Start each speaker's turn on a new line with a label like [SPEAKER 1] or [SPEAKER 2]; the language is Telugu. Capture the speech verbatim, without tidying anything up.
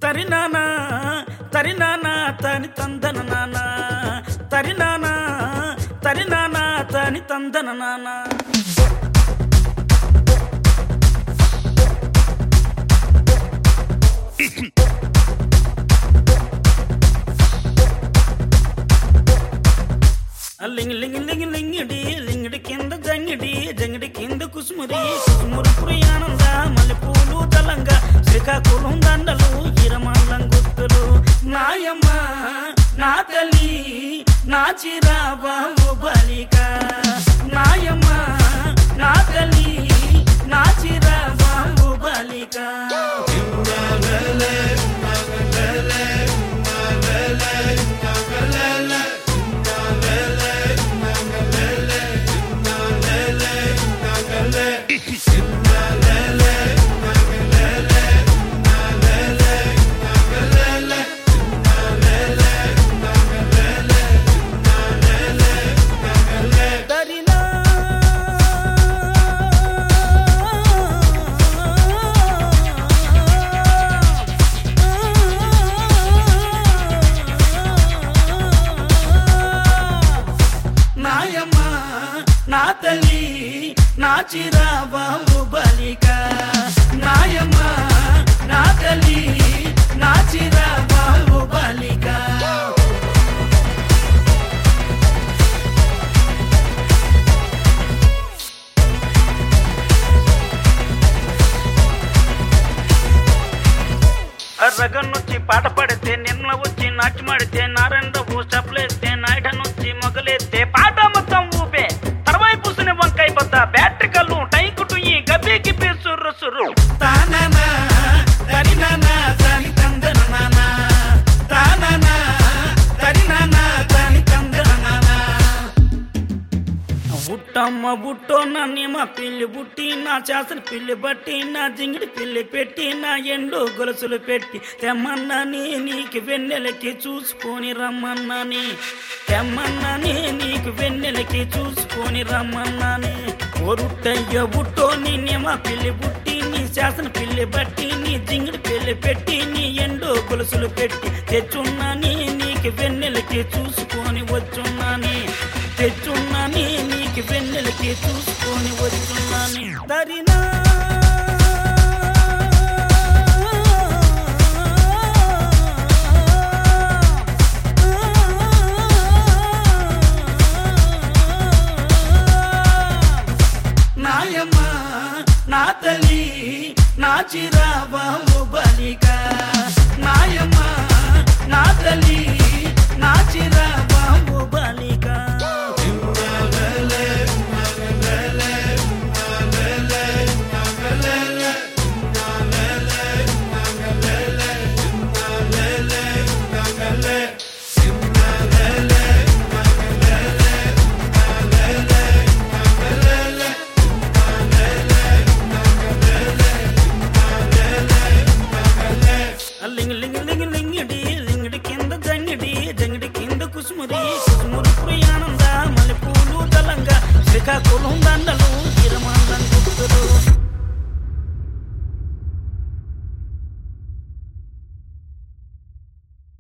[SPEAKER 1] తరినానా తరినానా తని తందన నానా తరినానా తరినానా తని తందన నానా లింగి లింగి లింగి లింగిడి లింగిడి కింద జంగిడి జంగిడి కింద కుసుమురి కుసుమురు పురియానంద మల్లెపూలు దళంగా శ్రీకాకుళం దండలు ఇరమాలం గుర్తులు నాయమ్మ నా తల్లి నా చిరాబాబు బలిక నాయమ్మ నా తల్లి నా చిరాబాబు బలిక నా తల్లి నా చిరాబాబు బలిక నాయమ్మ నా తల్లి నా చిరాబాబు బలిక రగన్నొచ్చి పాట పడితే నిన్న వచ్చి నాట్యమాడితే నారాయణరావు స్టెప్లేస్తే నాయుడనొచ్చి మొగలేస్తే పాట మొత్తం ఊపే తర్వాయి పూసిన వంకాయ బద్ద బ్యాటరీ కళ్ళు టైకుటు ఈ గబ్బే గిబ్బే సుర్రు సుర్రు తాననా తరినానా తని తందన నానా తాననా తరినానా తని తందన నానా బుట్టమ్మ బుట్టో నన్ను మా పిల్లి బుట్టి నా చేసలు పిల్లి బట్టి నా జింగిడి పిల్లి పెట్టి నా ఎండు గొలుసులు పెట్టి తెమ్మన్నాని నీకు వెన్నెలకి చూసుకొని రమ్మన్నాని తెమ్మన్నాని నీకు వెన్నెలకి చూసుకొని రమ్మన్నాని ఒరుట్టయ్య బుట్టో నిన్నే మా పిల్లి బుట్టి నీ శాసన పిల్లి బట్టి నీ జింగిడి పిల్లి పెట్టి నీ ఎండు గొలుసులు పెట్టి తెచ్చున్నాని నీకు వెన్నెలకి చూసుకొని వచ్చున్నాని తెచ్చున్నాని నీకు వెన్నెలకి చూసుకొని వచ్చున్నాని దరినా నాయమ్మ నా తల్లి నా చిరాబాబు బలిక నాయమ్మ నా తల్లి నా చిరాబాబు బలిక లింగి లింగి లింగి లింగిడి లింగిడి కింద జంగిడి జంగిడి కింద కుసుమురి కుసుమురు పురియానంద మల్లెపూలు దళంగా శ్రీకాకుళం దండలు ఇరమాలం గుర్తులు